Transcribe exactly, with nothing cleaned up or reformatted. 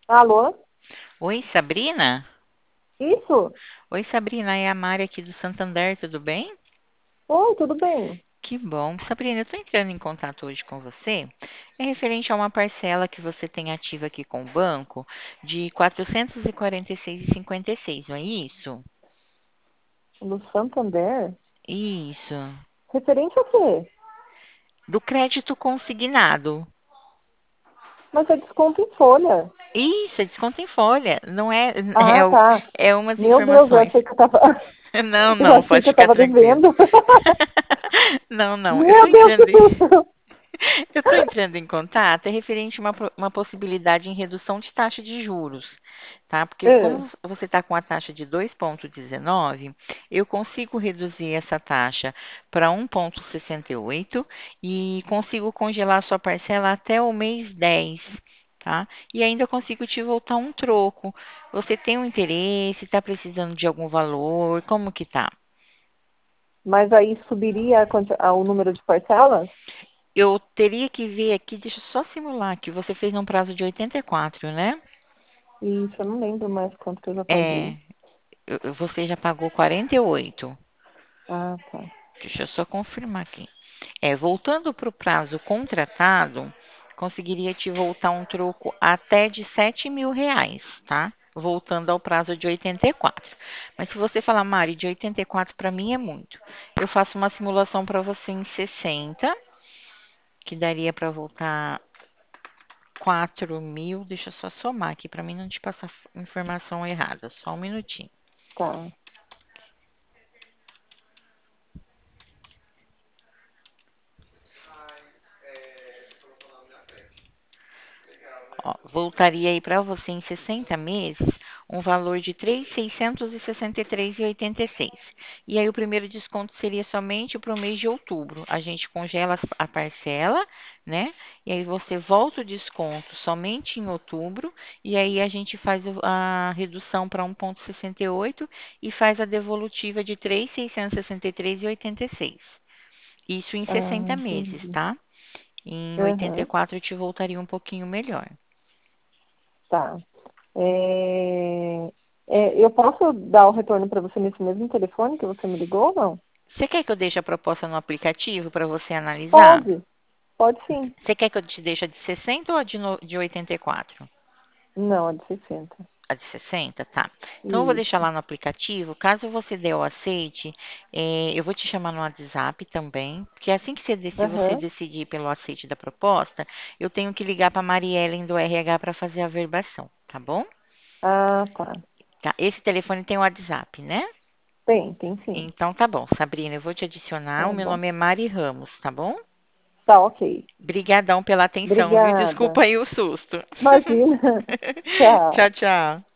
Alô? Oi, Sabrina? Isso? Oi, Sabrina, é a Mari aqui do Santander, tudo bem? Oi, tudo bem? Que bom. Sabrina, eu estou entrando em contato hoje com você. É referente a uma parcela que você tem ativa aqui com o banco de quatrocentos e quarenta e seis e cinquenta e seis, não é isso? Do Santander? Isso. Referente a quê? Do crédito consignado. Mas é desconto em folha. Isso, é desconto em folha. Não é, Ah, é, o- tá. é umas Meu Deus, eu informações. achei que eu tava, Não, eu não, achei pode que eu ficar tava tranquilo. devendo. Não, não, eu estou Meu Deus, que entrando. susto! Eu estou entrando em contato é referente a uma, po- uma possibilidade em redução de taxa de juros, tá? Porque É, como você está com a taxa de dois vírgula dezenove, eu consigo reduzir essa taxa para um vírgula sessenta e oito e consigo congelar sua parcela até o mês dez, tá? E ainda consigo te voltar um troco. Você tem um interesse, está precisando de algum valor, como que tá? mas aí subiria a quanti- a- o número de parcelas? Eu teria que ver aqui, deixa eu só simular que você fez num prazo de oitenta e quatro, né? Isso, eu não lembro mais quanto que eu já É, paguei. eu- você já pagou quarenta e oito. Ah, tá. Deixa eu só confirmar aqui. É, voltando para o prazo contratado, conseguiria te voltar um troco até de sete mil reais, tá? Voltando ao prazo de oitenta e quatro. Mas se você falar, Mari, de oitenta e quatro para mim é muito. Eu faço uma simulação para você em sessenta, que daria para voltar quatro mil. Deixa eu só somar aqui para mim não te passar informação errada. Só um minutinho. Tá. Ó, voltaria aí para você em sessenta meses um valor de três mil seiscentos e sessenta e três e oitenta e seis. E aí o primeiro desconto seria somente para o mês de outubro. A gente congela as- a parcela, né? E aí você volta o desconto somente em outubro e aí a gente faz o- a redução para um vírgula sessenta e oito e faz a devolutiva de três mil seiscentos e sessenta e três e oitenta e seis. Isso em Ah, sessenta meses, entendi. tá? Em oitenta e Aham, quatro eu te voltaria um pouquinho melhor. tá. É, é, eu posso dar o retorno para você nesse mesmo telefone que você me ligou ou não? Você quer que eu deixe a proposta no aplicativo para você analisar? Pode, pode sim. Você quer que eu te deixe a de sessenta ou a de, no- de oitenta e quatro? Não, a de sessenta. A de sessenta, tá. Então eu vou deixar Isso. lá no aplicativo. Caso você dê o aceite, eh, eu vou te chamar no WhatsApp também. Porque assim que você, dec- se você Aham. decidir pelo aceite da proposta, eu tenho que ligar para a Mariellen do R H para fazer a verbação, tá bom? Ah, tá. Tá. Esse telefone tem o WhatsApp, né? Tem, tem sim. Então tá bom, Sabrina, eu vou te adicionar. O Tá meu bom. nome é Mari Ramos, tá bom? Tá, ok. Obrigadão pela atenção, viu? Obrigada. Desculpa aí o susto. Imagina. Tchau. Tchau, tchau.